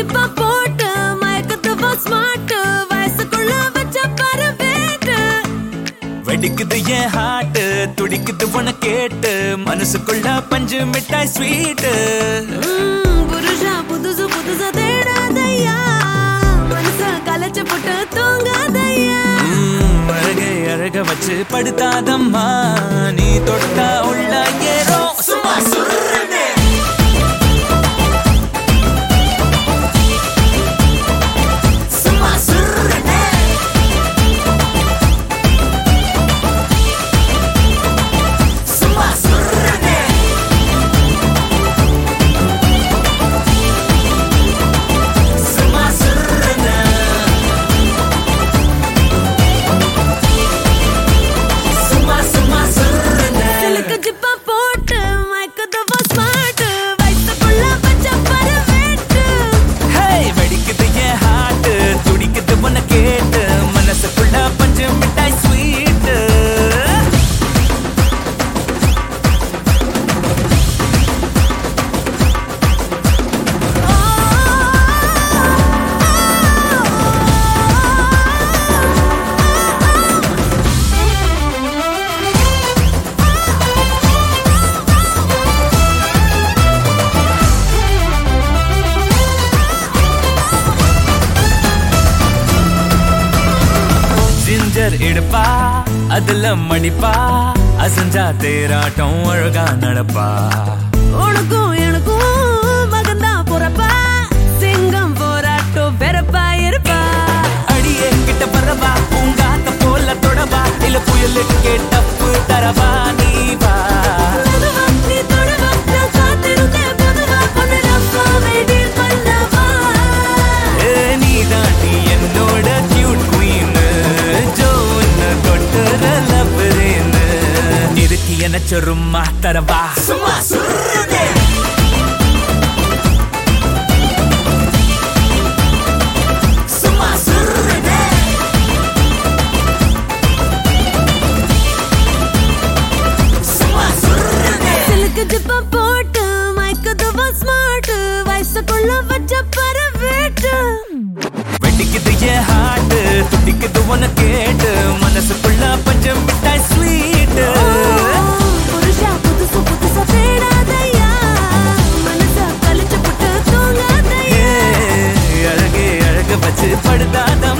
ஜிப்பா போட்டு மயக்கத்துவா ஸ்மார்ட் வயசுக்குள்ள வச்ச பரவேட்டு வெடிக்குது என் ஹார்ட் துடிக்குது உன கேட்டு மனசுக்குள்ள பஞ்சு மிட்டாய் ஸ்வீட் புருஷா புதுசு புதுசா தேடாதையா மனச கலைச்சு போட்டு தூங்காதையா அழகை அழக வச்சு படுத்தாதம்மா நீ தொட்டா உள்ள ஏறும் சும்மா சுருனே சும்மா சுருனே சும்மா சுருனே சும்மா சுருனே சும்மா சும்மா சுருனே சிலுக்கு ஜிப்பா போட்டு மயக்கத்துவா ஸ்மார்ட் வயசுக்குள்ள வச்ச பரவேட்டு ஹே வெடிக்குது என் ஹார்ட் துடிக்குது உன கேட்டு மனசுக்குள்ள பஞ்சு மிட்டாய் ஸ்வீட் ஜிஞ்சர் இடுப்பா அதுல மடிப்பா அசஞ்சா தேராட்டம் அழகா நடப்பா உனக்கும் எனக்கும் மகந்தா போறப்பா சிங்கம் போராட்டம் வெறப்பா இருப்பா அடியே கிட்ட பரவா பூங்காத்த போல தொடவா இல்ல புயலுக்கு டப்பு தரவா நீ வா மெதுவா நீ தொடுவா நான் காத்திருந்தேன் பொதுவா பொண்ணு ரப்பா வெயிட் பண்ணவா நீ தாண்டி என்னோட கியூட் குவீன் ஜோன்னு தொட்டுற லவ்ரேன்னு இருக்கு என சொருமா தரவா சும்மா சுருனே சும்மா சுருனே சும்மா சுருனே சிலுக்கு ஜிப்பா போட்டு மயக்கத்துவா ஸ்மார்ட் வயசுக்குள்ள வச்ச பரவேட்டு வெடிக்குது என் ஹார்ட் துடிக்குது உன கேட்டு மனசுக்குள்ள பஞ்சம் மிட்டாய் ஸ்வீட் புருஷா புதுசு புதுசா தேடாதையா மனச கழிச்சு போட்டு தூங்காதையா அழகே அழக வச்சு படுதாத